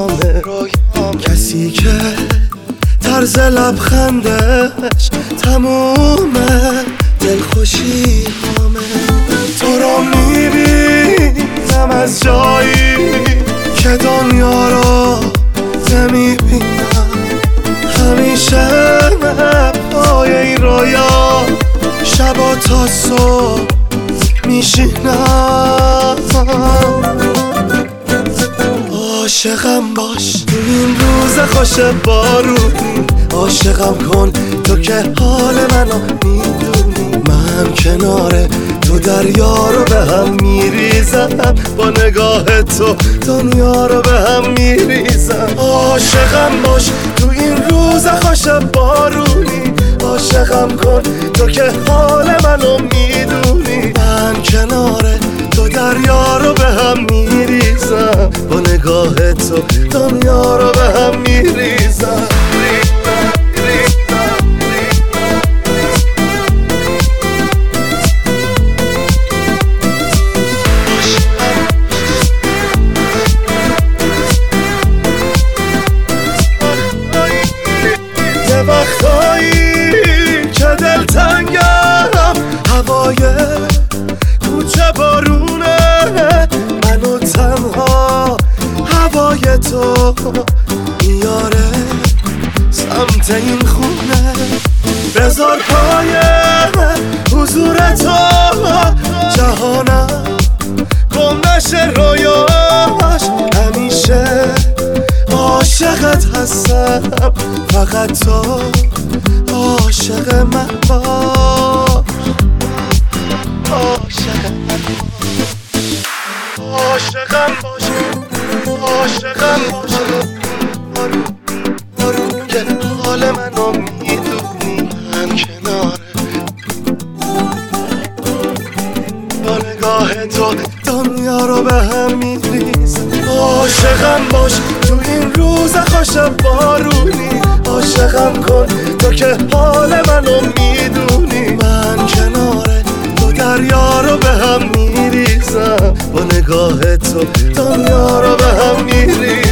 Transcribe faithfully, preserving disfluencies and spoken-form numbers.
رویامه کسی که طرز لبخندش تمومه دلخوشی همه. تو رو میبینم از جایی که دنیا رو نمیبینم، همیشه پای این رویا شبا تا صبح میشینم. عاشقم باش تو این روز خوش بارونی، عاشقم کن تو که حال منو میدونی. من کنار تو دریا رو به هم میریزم، با نگاه تو دنیا رو به هم میریزم. عاشقم باش تو این روز خوش بارونی، عاشقم کن تو که حال منو میدونی. من کنار تو دریا رو به هم میریزم، با نگاه تو دنیا رو به هم میریزم. یه وقتایی که دلتنگم، هوای کوچه بارونه منو تنها، هوای تو میاره سمت این خونه. بذار پای حضور تو جهانم گم نشه رویاش، همیشه عاشقت هستم، فقط تو عاشق من باش. عاشق من عاشقم باش، عاشقم باش. آروم آروم که حال منو میدونی، من کناره با نگاه تو دنیا رو به هم میریزم. عاشقم باش تو این روز خوش بارونی، عاشقم کن تو که حال منو میدونی. من کناره تو دریا رو به هم میریزم، با نگاه تو دنیا رو به هم میریزم.